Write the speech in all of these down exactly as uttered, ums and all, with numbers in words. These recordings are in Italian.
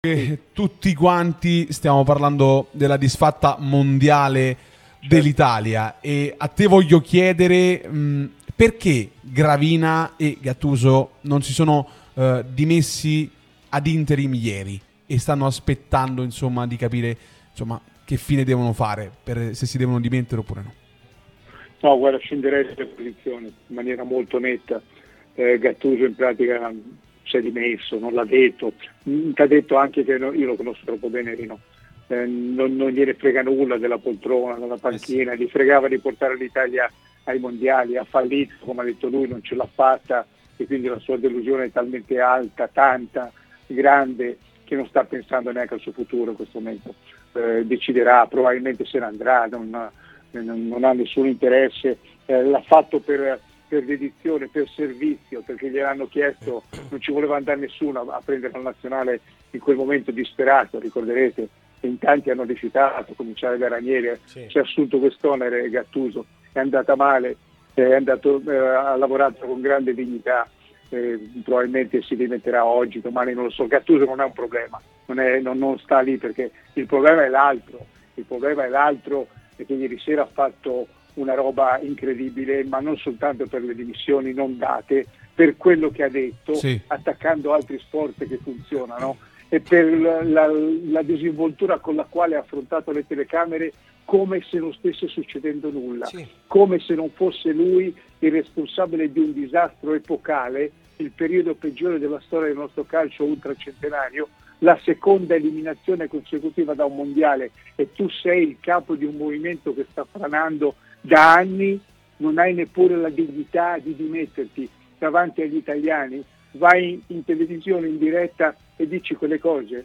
che tutti quanti stiamo parlando della disfatta mondiale dell'Italia e a te voglio chiedere mh, perché Gravina e Gattuso non si sono uh, dimessi ad interim ieri e stanno aspettando insomma di capire insomma che fine devono fare, per se si devono dimettere oppure no. No, guarda, scenderei le posizioni in maniera molto netta. eh, Gattuso in pratica si è dimesso, non l'ha detto, ti ha detto anche che no, io lo conosco troppo bene Rino, eh, non, non gliene frega nulla della poltrona, della panchina, gli fregava di portare l'Italia ai mondiali, ha fallito, come ha detto lui, non ce l'ha fatta e quindi la sua delusione è talmente alta, tanta, grande, che non sta pensando neanche al suo futuro in questo momento. Eh, deciderà, probabilmente se ne andrà, non, non, non ha nessun interesse, eh, l'ha fatto per... per dedizione, per servizio, perché gliel'hanno chiesto, non ci voleva andare nessuno a prendere la nazionale in quel momento disperato, ricorderete, e in tanti hanno rifiutato, a cominciare da Ranieri, sì. Si è assunto quest'onere Gattuso, è andata male, è andato, eh, ha lavorato con grande dignità, eh, probabilmente si dimetterà oggi, domani non lo so. Gattuso non è un problema, non, è, non, non sta lì, perché il problema è l'altro, il problema è l'altro perché ieri sera ha fatto una roba incredibile, ma non soltanto per le dimissioni non date, per quello che ha detto, sì. Attaccando altri sport che funzionano e per la, la, la disinvoltura con la quale ha affrontato le telecamere come se non stesse succedendo nulla, sì. Come se non fosse lui il responsabile di un disastro epocale, il periodo peggiore della storia del nostro calcio ultracentenario, la seconda eliminazione consecutiva da un mondiale e tu sei il capo di un movimento che sta franando da anni, non hai neppure la dignità di dimetterti davanti agli italiani, vai in televisione in diretta e dici quelle cose.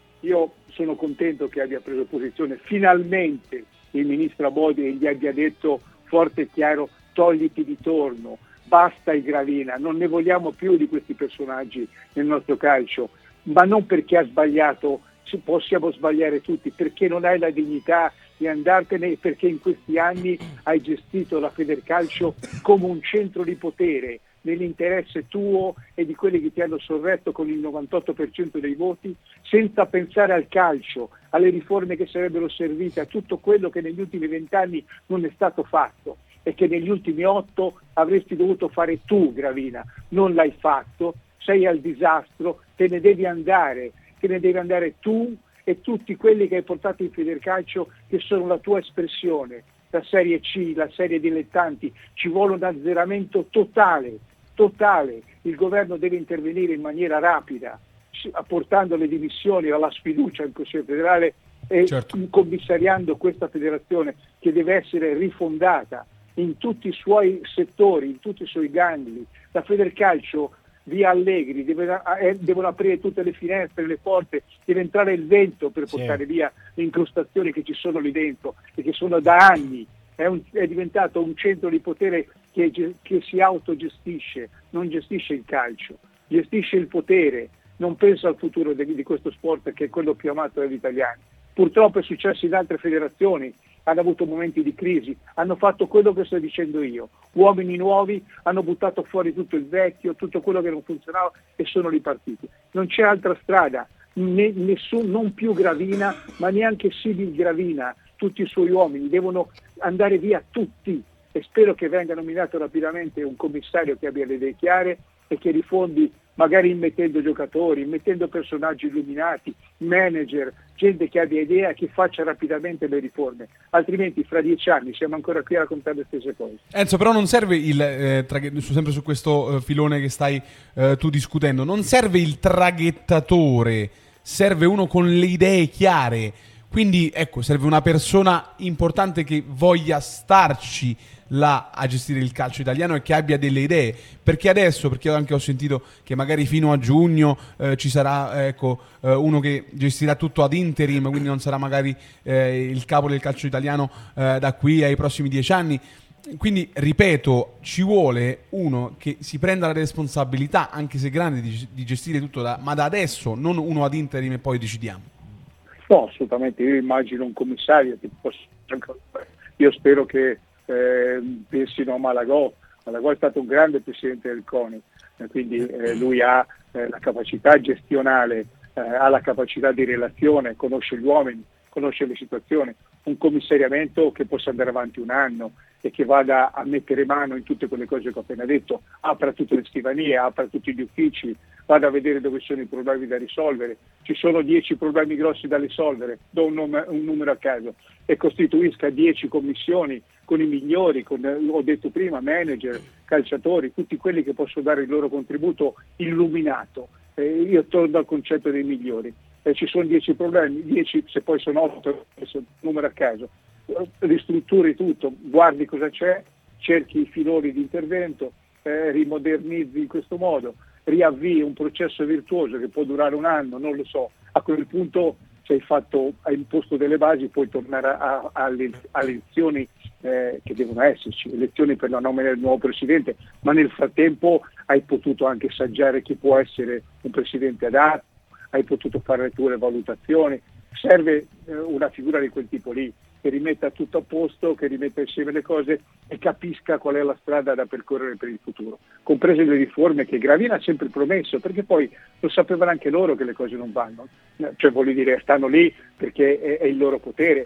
Io sono contento che abbia preso posizione finalmente il ministro Abodi e gli abbia detto forte e chiaro: togliti di torno, basta il Gravina, non ne vogliamo più di questi personaggi nel nostro calcio, ma non perché ha sbagliato, possiamo sbagliare tutti, perché non hai la dignità di andartene, perché in questi anni hai gestito la Federcalcio come un centro di potere nell'interesse tuo e di quelli che ti hanno sorretto con il novantotto per cento dei voti, senza pensare al calcio, alle riforme che sarebbero servite, a tutto quello che negli ultimi vent'anni non è stato fatto e che negli ultimi otto avresti dovuto fare tu, Gravina. Non l'hai fatto, sei al disastro, te ne devi andare, te ne devi andare tu e tutti quelli che hai portato in Federcalcio, che sono la tua espressione, la Serie C, la Serie dilettanti. Ci vuole un azzeramento totale, totale. Il governo deve intervenire in maniera rapida, apportando le dimissioni alla sfiducia in Consiglio federale e certo. Commissariando questa federazione che deve essere rifondata in tutti i suoi settori, in tutti i suoi gangli. La Federcalcio via Allegri, deve, eh, devono aprire tutte le finestre, le porte, deve entrare il vento per portare sì. via le incrostazioni che ci sono lì dentro e che sono da anni. È, un, è diventato un centro di potere che, che si autogestisce, non gestisce il calcio, gestisce il potere, non pensa al futuro di, di questo sport che è quello più amato dagli italiani. Purtroppo è successo in altre federazioni, hanno avuto momenti di crisi, hanno fatto quello che sto dicendo io, uomini nuovi hanno buttato fuori tutto il vecchio, tutto quello che non funzionava e sono ripartiti. Non c'è altra strada, ne, nessun, non più Gravina, ma neanche Sibyl Gravina, tutti i suoi uomini, devono andare via tutti e spero che venga nominato rapidamente un commissario che abbia le idee chiare e che rifondi, magari immettendo giocatori, immettendo personaggi illuminati, manager, gente che abbia idea, che faccia rapidamente le riforme, altrimenti fra dieci anni siamo ancora qui a raccontare le stesse cose. Enzo, però non serve il eh, traghe- sempre su questo eh, filone che stai eh, tu discutendo, non serve il traghettatore, serve uno con le idee chiare. Quindi ecco, serve una persona importante che voglia starci là a gestire il calcio italiano e che abbia delle idee, perché adesso, perché io anche ho sentito che magari fino a giugno eh, ci sarà ecco eh, uno che gestirà tutto ad interim, quindi non sarà magari eh, il capo del calcio italiano eh, da qui ai prossimi dieci anni. Quindi ripeto, ci vuole uno che si prenda la responsabilità, anche se grande, di, di gestire tutto da, ma da adesso, non uno ad interim e poi decidiamo. No, assolutamente, io immagino un commissario che possa... io spero che eh, pensino a Malagò. Malagò è stato un grande presidente del CONI, eh, quindi eh, lui ha eh, la capacità gestionale eh, ha la capacità di relazione, conosce gli uomini, conosce le situazioni, un commissariamento che possa andare avanti un anno e che vada a mettere mano in tutte quelle cose che ho appena detto, apra tutte le scrivanie, apra tutti gli uffici, vada a vedere dove sono i problemi da risolvere, ci sono dieci problemi grossi da risolvere, do un, nome, un numero a caso, e costituisca dieci commissioni con i migliori, con, ho detto prima, manager, calciatori, tutti quelli che possono dare il loro contributo illuminato. Eh, io torno al concetto dei migliori. Eh, ci sono dieci problemi, dieci, se poi sono otto, numero a caso, ristrutturi tutto, guardi cosa c'è, cerchi i filoni di intervento, eh, rimodernizzi in questo modo, riavvii un processo virtuoso che può durare un anno, non lo so, a quel punto se hai fatto, hai imposto delle basi, puoi tornare a, a, alle, alle elezioni eh, che devono esserci, elezioni per la nomina del nuovo presidente, ma nel frattempo hai potuto anche saggiare chi può essere un presidente adatto, hai potuto fare le tue valutazioni, serve eh, una figura di quel tipo lì, che rimetta tutto a posto, che rimetta insieme le cose e capisca qual è la strada da percorrere per il futuro, comprese le riforme che Gravina ha sempre promesso, perché poi lo sapevano anche loro che le cose non vanno, cioè voglio dire, stanno lì perché è, è il loro potere,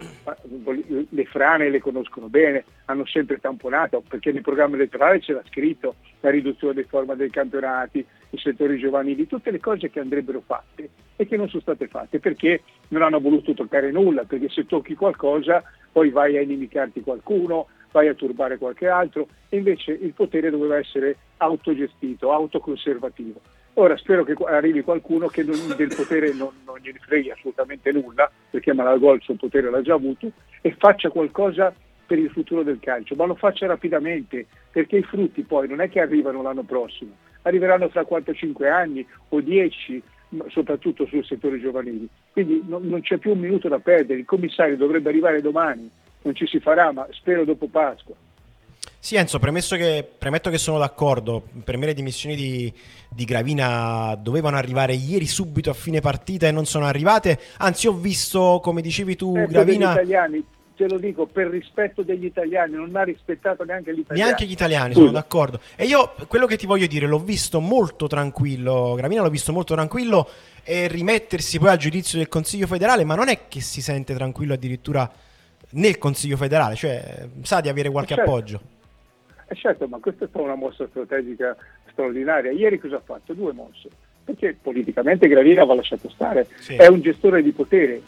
le frane le conoscono bene, hanno sempre tamponato, perché nel programma elettorale c'era scritto la riduzione dei format dei campionati, i settori giovanili, tutte le cose che andrebbero fatte e che non sono state fatte perché non hanno voluto toccare nulla, perché se tocchi qualcosa poi vai a inimicarti qualcuno, vai a turbare qualche altro, e invece il potere doveva essere autogestito, autoconservativo. Ora spero che arrivi qualcuno che non, del potere non, non gliene freghi assolutamente nulla, perché Malagò il suo potere l'ha già avuto, e faccia qualcosa per il futuro del calcio, ma lo faccia rapidamente, perché i frutti poi non è che arrivano l'anno prossimo, arriveranno fra quattro cinque anni o dieci, soprattutto sul settore giovanili. Quindi non, non c'è più un minuto da perdere, il commissario dovrebbe arrivare domani, non ci si farà, ma spero dopo Pasqua. Sì, Enzo, premesso che, premetto che sono d'accordo, per me le dimissioni di, di Gravina dovevano arrivare ieri subito a fine partita e non sono arrivate, anzi ho visto, come dicevi tu, eh, Gravina... Per gli italiani, te lo dico, per rispetto degli italiani, non ha rispettato neanche gli italiani. Neanche gli italiani, Scusa. sono d'accordo. E io, quello che ti voglio dire, l'ho visto molto tranquillo, Gravina l'ho visto molto tranquillo, e rimettersi poi al giudizio del Consiglio federale, ma non è che si sente tranquillo addirittura nel Consiglio federale, cioè sa di avere qualche certo. appoggio. Eh certo, ma questa è stata una mossa strategica straordinaria. Ieri cosa ha fatto? Due mosse. Perché politicamente Gravina va lasciato stare, sì. È un gestore di potere.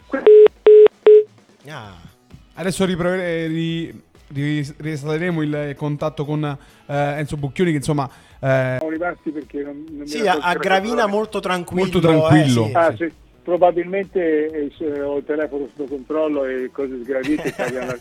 Ah. Adesso riprove- ri- ri- risaliremo il contatto con eh, Enzo Bucchioni, che insomma... Eh... Rimasti perché non, non sì, a, a Gravina molto tranquillo. Molto tranquillo. Eh, sì. Ah, sì. Probabilmente eh, ho il telefono sotto controllo e cose sgradite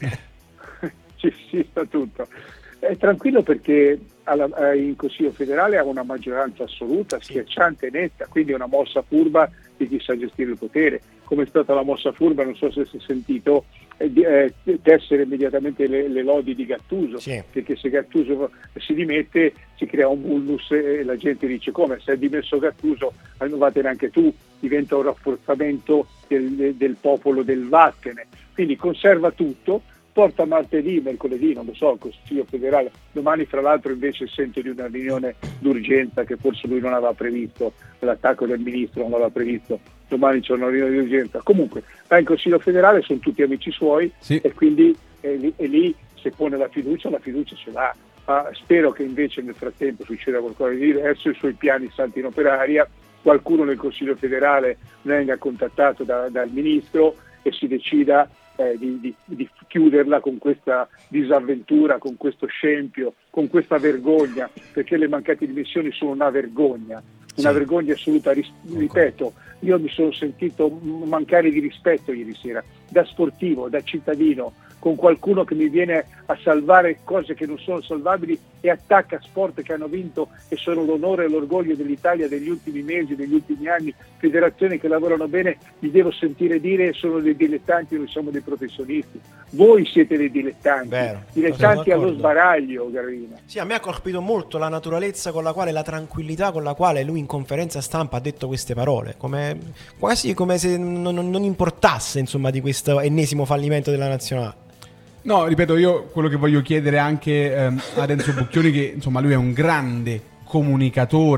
ci, ci sta tutto. È tranquillo perché alla, in Consiglio federale ha una maggioranza assoluta, schiacciante e netta, quindi è una mossa furba di chi sa gestire il potere. Come è stata la mossa furba, non so se si è sentito, eh, eh, tessere immediatamente le, le lodi di Gattuso, sì. Perché se Gattuso si dimette si crea un bullus e la gente dice come, se è dimesso Gattuso vattene anche tu, diventa un rafforzamento del, del popolo del vattene, quindi conserva tutto, porta martedì, mercoledì, non lo so, il Consiglio federale, domani fra l'altro invece sento di una riunione d'urgenza che forse lui non aveva previsto, l'attacco del ministro non aveva previsto, domani c'è una riunione di urgenza, comunque va in Consiglio federale, sono tutti amici suoi, sì. E quindi è lì, è lì se pone la fiducia, la fiducia ce l'ha. Ma spero che invece nel frattempo succeda qualcosa di diverso, i suoi piani saltino per aria, qualcuno nel Consiglio federale venga contattato da, dal ministro e si decida eh, di, di, di chiuderla con questa disavventura, con questo scempio, con questa vergogna, perché le mancate dimissioni sono una vergogna, una sì. vergogna assoluta. Ripeto, io mi sono sentito mancare di rispetto ieri sera, da sportivo, da cittadino, con qualcuno che mi viene a salvare cose che non sono salvabili e attacca sport che hanno vinto e sono l'onore e l'orgoglio dell'Italia degli ultimi mesi, degli ultimi anni, federazioni che lavorano bene, vi devo sentire dire sono dei dilettanti, noi siamo dei professionisti. Voi siete dei dilettanti, Vero. dilettanti allo sbaraglio, Gravina. Sì, a me ha colpito molto la naturalezza con la quale, la tranquillità con la quale lui in conferenza stampa ha detto queste parole, come, quasi come se non, non importasse insomma di questo ennesimo fallimento della nazionale. No, ripeto, io quello che voglio chiedere anche ehm, ad Enzo Bucchioni, che insomma lui è un grande comunicatore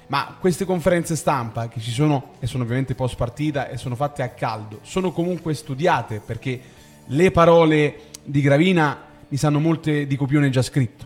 Ma queste conferenze stampa che ci sono, e sono ovviamente post partita e sono fatte a caldo, sono comunque studiate, perché le parole di Gravina mi sanno molte di copione già scritto.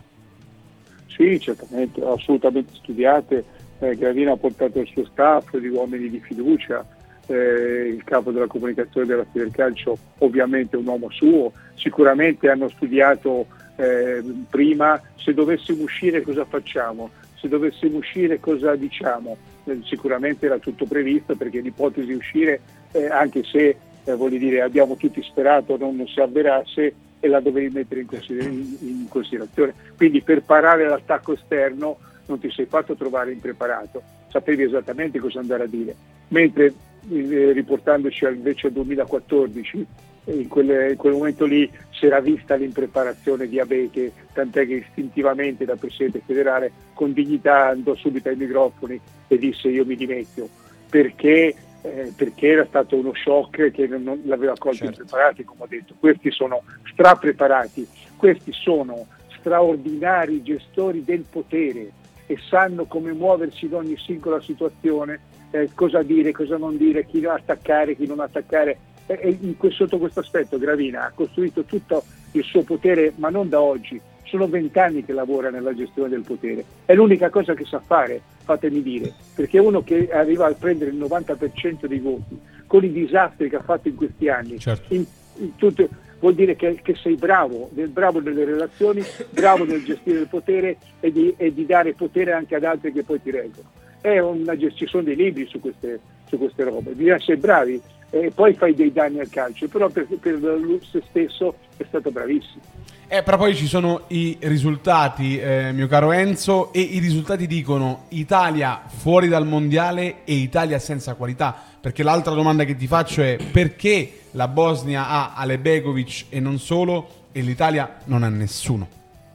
Sì, certamente, assolutamente studiate. Eh, Gravina ha portato il suo staff di uomini di fiducia, eh, il capo della comunicazione della Federcalcio ovviamente un uomo suo, sicuramente hanno studiato eh, prima se dovessimo uscire cosa facciamo, se dovessimo uscire cosa diciamo, eh, sicuramente era tutto previsto, perché l'ipotesi di uscire, eh, anche se eh, voglio dire, abbiamo tutti sperato non, non si avverasse, e la dovevi mettere in, consider- in, in considerazione. Quindi per parare l'attacco esterno non ti sei fatto trovare impreparato, sapevi esattamente cosa andare a dire, mentre eh, riportandoci invece al duemilaquattordici, in quel, in quel momento lì si era vista l'impreparazione di Abete, tant'è che istintivamente da Presidente federale con dignità andò subito ai microfoni e disse io mi dimetto, perché Eh, perché era stato uno shock che non, non l'aveva colto certo. impreparati, come ho detto. Questi sono strapreparati, questi sono straordinari gestori del potere e sanno come muoversi in ogni singola situazione, eh, cosa dire, cosa non dire, chi attaccare, chi non attaccare. E, e in questo, sotto questo aspetto Gravina ha costruito tutto il suo potere, ma non da oggi. Sono vent'anni che lavora nella gestione del potere, è l'unica cosa che sa fare, fatemi dire, perché uno che arriva a prendere il novanta per cento dei voti con i disastri che ha fatto in questi anni, certo. in, in tutto, vuol dire che, che sei bravo, del, bravo nelle relazioni, bravo nel gestire il potere e di, e di dare potere anche ad altri che poi ti reggono. È una, ci sono dei libri su queste, su queste robe, bisogna essere bravi e poi fai dei danni al calcio, però per, per se stesso è stato bravissimo. Eh, però poi ci sono i risultati, eh, mio caro Enzo, e i risultati dicono Italia fuori dal mondiale e Italia senza qualità, perché l'altra domanda che ti faccio è perché la Bosnia ha Alebegovic e non solo e l'Italia non ha nessuno?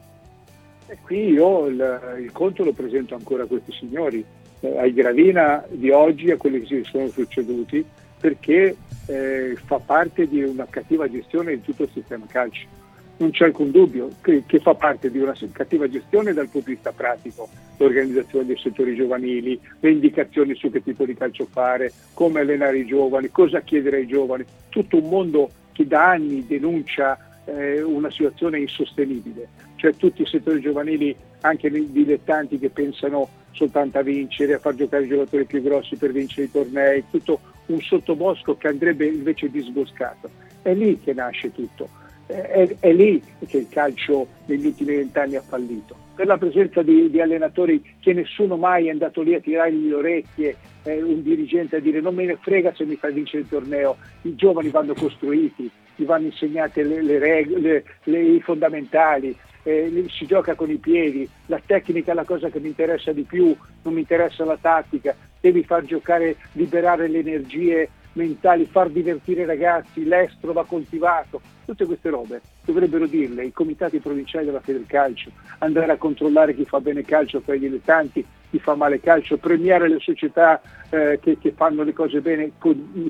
E qui io il, il conto lo presento ancora a questi signori, eh, ai Gravina di oggi, a quelli che si sono succeduti, perché eh, fa parte di una cattiva gestione di tutto il sistema calcio. Non c'è alcun dubbio che, che fa parte di una cattiva gestione dal punto di vista pratico, l'organizzazione dei settori giovanili, le indicazioni su che tipo di calcio fare, come allenare i giovani, cosa chiedere ai giovani, tutto un mondo che da anni denuncia eh, una situazione insostenibile, cioè tutti i settori giovanili, anche i dilettanti che pensano soltanto a vincere, a far giocare i giocatori più grossi per vincere i tornei, tutto un sottobosco che andrebbe invece disboscato. È lì che nasce tutto. È, è lì che il calcio negli ultimi vent'anni ha fallito, per la presenza di, di allenatori che nessuno mai è andato lì a tirargli le orecchie, eh, un dirigente a dire non me ne frega se mi fai vincere il torneo. I giovani vanno costruiti, gli vanno insegnate le, le regole, le, i fondamentali, eh, si gioca con i piedi, la tecnica è la cosa che mi interessa di più, non mi interessa la tattica, devi far giocare, liberare le energie mentali, far divertire i ragazzi, l'estro va coltivato, tutte queste robe dovrebbero dirle i comitati provinciali della Federcalcio, andare a controllare chi fa bene calcio fra i dilettanti, chi fa male calcio, premiare le società eh, che, che fanno le cose bene con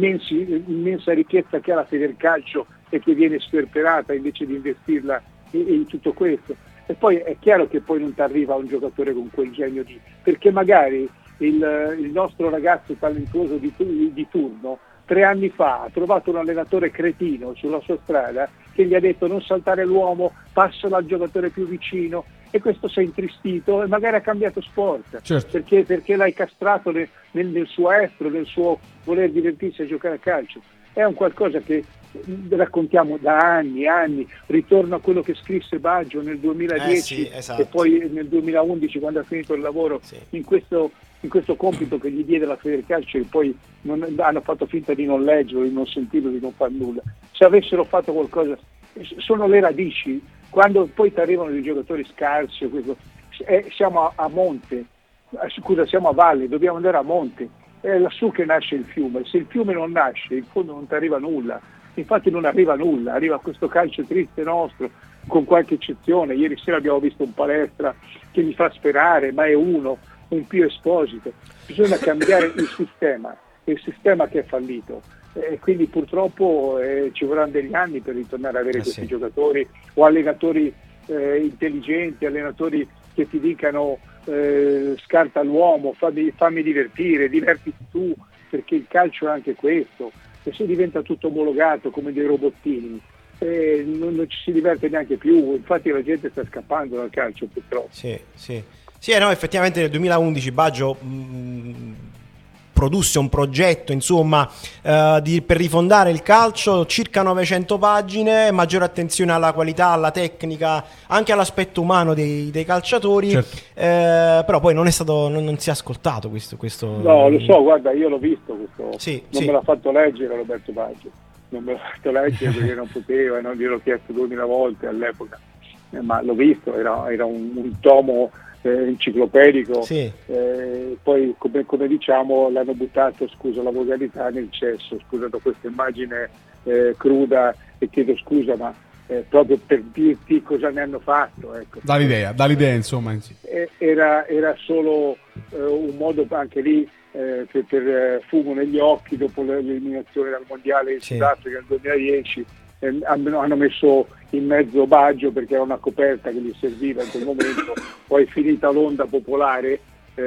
l'immensa ricchezza che ha la Federcalcio e che viene sperperata invece di investirla in, in tutto questo. E poi è chiaro che poi non ti arriva un giocatore con quel genio di, perché magari il, il nostro ragazzo talentuoso di, di turno tre anni fa ha trovato un allenatore cretino sulla sua strada che gli ha detto non saltare l'uomo, passala al giocatore più vicino, e questo si è intristito e magari ha cambiato sport, certo. perché, perché l'hai castrato nel, nel, nel suo estro, nel suo voler divertirsi a giocare a calcio. È un qualcosa che raccontiamo da anni e anni, ritorno a quello che scrisse Baggio nel duemiladieci, eh sì, esatto. E poi nel duemilaundici quando ha finito il lavoro, sì. in questo in questo compito che gli diede la Federcalcio, e poi non, hanno fatto finta di non leggerlo, di non sentirlo, di non fare nulla. Se avessero fatto qualcosa, sono le radici. Quando poi ti arrivano dei giocatori scarsi, questo, eh, siamo a, a monte, scusa, siamo a valle, dobbiamo andare a monte, è lassù che nasce il fiume. Se il fiume non nasce, in fondo non ti arriva nulla. Infatti non arriva nulla, arriva questo calcio triste nostro, con qualche eccezione. Ieri sera abbiamo visto un Palestra che mi fa sperare, ma è uno, un Pio Esposito. Bisogna cambiare il sistema, il sistema che è fallito, e quindi purtroppo eh, ci vorranno degli anni per ritornare ad avere eh questi sì. giocatori o allenatori eh, intelligenti, allenatori che ti dicano eh, scarta l'uomo, fammi, fammi divertire, divertiti tu, perché il calcio è anche questo, e se diventa tutto omologato come dei robottini, eh, non, non ci si diverte neanche più, infatti la gente sta scappando dal calcio purtroppo. Sì, sì. Sì, no, effettivamente nel duemilaundici Baggio mh, produsse un progetto, insomma, eh, di, per rifondare il calcio, circa novecento pagine, maggiore attenzione alla qualità, alla tecnica, anche all'aspetto umano dei, dei calciatori, certo. eh, però poi non è stato, non, non si è ascoltato questo, questo... No, lo so, guarda, io l'ho visto questo, sì, non sì. me l'ha fatto leggere Roberto Baggio, non me l'ha fatto leggere perché non poteva, non gliel'ho chiesto duemila volte all'epoca, eh, ma l'ho visto, era, era un, un tomo Eh, enciclopedico, sì. eh, poi come, come diciamo l'hanno buttato, scusa la volgarità, nel cesso, scusando questa immagine eh, cruda, e chiedo scusa, ma eh, proprio per dirti cosa ne hanno fatto, ecco. Dall'idea, dall'idea insomma. Eh, era, era solo eh, un modo anche lì eh, per, per eh, fumo negli occhi dopo l'eliminazione dal mondiale in sì. Sudafrica nel duemiladieci. Eh, hanno messo in mezzo Baggio perché era una coperta che gli serviva in quel momento, poi finita l'onda popolare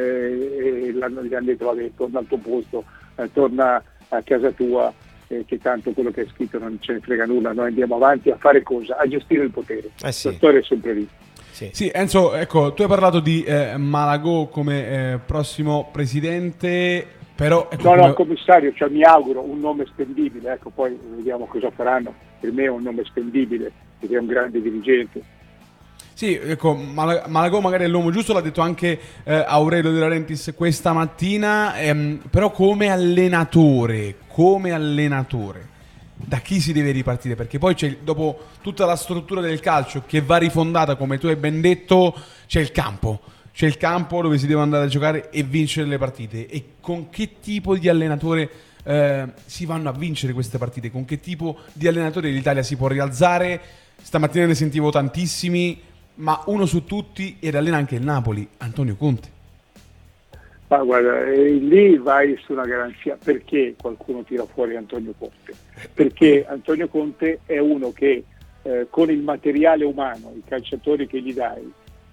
eh, e l'hanno, gli hanno detto vabbè, torna al tuo posto, eh, torna a casa tua, eh, che tanto quello che hai scritto non ce ne frega nulla, noi andiamo avanti a fare cosa? A gestire il potere. Eh sì. La storia è sempre lì. Sì. Sì, Enzo, ecco, tu hai parlato di eh, Malagò come eh, prossimo presidente, però... Ecco, no, come... no, commissario, cioè mi auguro un nome spendibile, ecco, poi vediamo cosa faranno. Per me è un nome spendibile, perché è un grande dirigente. Sì, ecco, Mal- Malagò magari è l'uomo giusto, l'ha detto anche eh, Aurelio De Laurentiis questa mattina, ehm, però come allenatore, come allenatore, da chi si deve ripartire? Perché poi c'è, dopo tutta la struttura del calcio che va rifondata, come tu hai ben detto, c'è il campo. C'è il campo dove si deve andare a giocare e vincere le partite. E con che tipo di allenatore eh, si vanno a vincere queste partite? Con che tipo di allenatore l'Italia si può rialzare? Stamattina ne sentivo tantissimi, ma uno su tutti, ed allena anche il Napoli, Antonio Conte. Ma guarda, eh, lì vai su una garanzia. Perché qualcuno tira fuori Antonio Conte? Perché Antonio Conte è uno che eh, con il materiale umano, i calciatori che gli dai,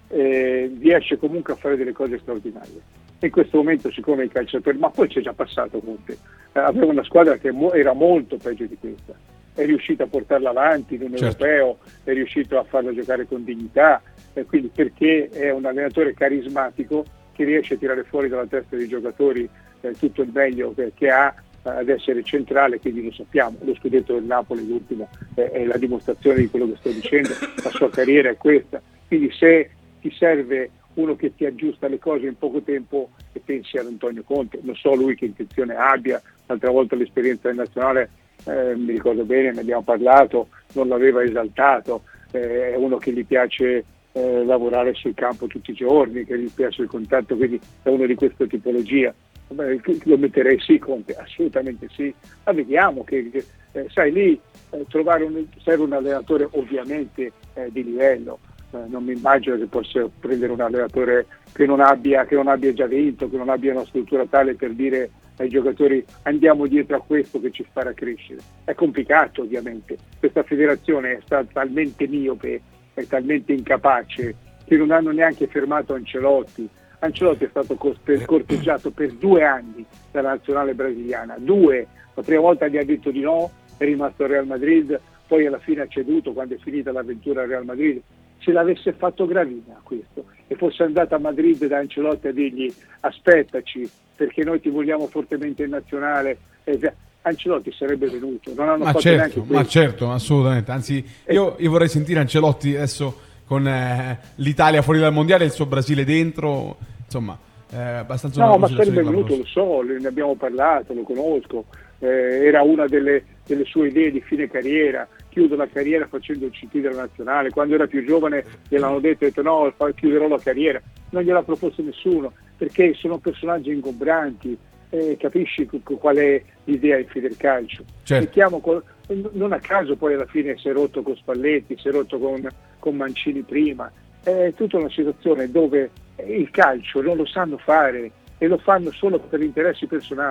eh, riesce comunque a fare delle cose straordinarie. In questo momento, siccome i calciatori, ma poi c'è già passato Conte, eh, aveva una squadra che mo- era molto peggio di questa, è riuscito a portarla avanti in un certo. europeo, è riuscito a farla giocare con dignità, eh, quindi perché è un allenatore carismatico che riesce a tirare fuori dalla testa dei giocatori eh, tutto il meglio che, che ha, eh, ad essere centrale, quindi lo sappiamo, lo scudetto del Napoli l'ultimo eh, è la dimostrazione di quello che sto dicendo, la sua carriera è questa, quindi se ti serve uno che ti aggiusta le cose in poco tempo e pensi ad Antonio Conte, non so lui che intenzione abbia, l'altra volta l'esperienza in nazionale eh, mi ricordo bene, ne abbiamo parlato, non l'aveva esaltato, eh, è uno che gli piace eh, lavorare sul campo tutti i giorni, che gli piace il contatto, quindi è uno di questa tipologia. Beh, lo metterei sì Conte, assolutamente sì, ma vediamo che, che eh, sai lì eh, trovare un, serve un allenatore ovviamente eh, di livello. Eh, non mi immagino che possa prendere un allenatore che non abbia che non abbia già vinto, che non abbia una struttura tale per dire ai giocatori andiamo dietro a questo che ci farà crescere. È complicato ovviamente, questa federazione è stata talmente miope, è talmente incapace che non hanno neanche fermato Ancelotti. Ancelotti è stato corteggiato per due anni dalla nazionale brasiliana, due, la prima volta gli ha detto di no, è rimasto al Real Madrid, poi alla fine ha ceduto quando è finita l'avventura al Real Madrid. Se l'avesse fatto Gravina questo e fosse andato a Madrid da Ancelotti a dirgli aspettaci perché noi ti vogliamo fortemente in nazionale, eh, Ancelotti sarebbe venuto, non hanno ma fatto certo, neanche questo. Ma certo, assolutamente, anzi io, io vorrei sentire Ancelotti adesso con eh, l'Italia fuori dal mondiale e il suo Brasile dentro, insomma eh, abbastanza. No, ma sarebbe venuto, lo so, ne abbiamo parlato, lo conosco, eh, era una delle, delle sue idee di fine carriera. Chiudo la carriera facendo il C T della nazionale, quando era più giovane gliel'hanno detto, ha detto no, chiuderò la carriera, non gliel'ha proposto nessuno, perché sono personaggi ingombranti, eh, capisci qual è l'idea in Federcalcio. Certo. Mettiamo, non a caso poi alla fine si è rotto con Spalletti, si è rotto con, con Mancini prima, è tutta una situazione dove il calcio non lo sanno fare e lo fanno solo per interessi personali.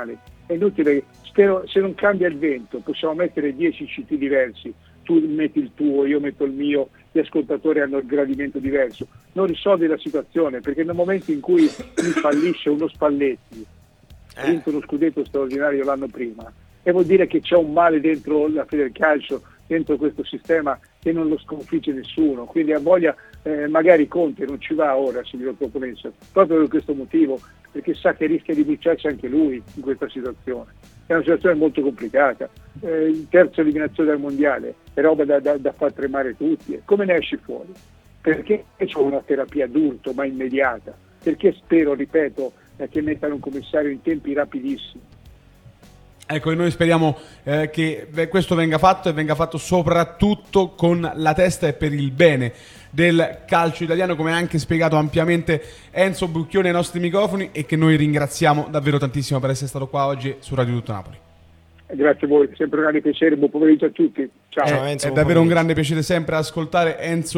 è inutile, spero, se non cambia il vento possiamo mettere dieci C D diversi, tu metti il tuo, io metto il mio, gli ascoltatori hanno il gradimento diverso, non risolvi la situazione, perché nel momento in cui mi fallisce uno Spalletti, ha Eh. vinto uno scudetto straordinario l'anno prima, e vuol dire che c'è un male dentro la Federcalcio, dentro questo sistema, che non lo sconfigge nessuno, quindi ha voglia, eh, magari Conte non ci va ora, se glielo proponesse, proprio per questo motivo, perché sa che rischia di bruciarsi anche lui in questa situazione. È una situazione molto complicata, eh, il terzo eliminazione dal mondiale è roba da, da, da far tremare tutti. Come ne esci fuori? Perché c'è una terapia d'urto ma immediata? Perché spero, ripeto, eh, che mettano un commissario in tempi rapidissimi. Ecco, e noi speriamo eh, che questo venga fatto e venga fatto soprattutto con la testa e per il bene del calcio italiano, come ha anche spiegato ampiamente Enzo Brucchioni ai nostri microfoni, e che noi ringraziamo davvero tantissimo per essere stato qua oggi su Radio Tutto Napoli. Grazie a voi, sempre un grande piacere, buon pomeriggio a tutti. Ciao. Ciao, Enzo, È buon davvero un pomeriggio. grande piacere sempre ascoltare Enzo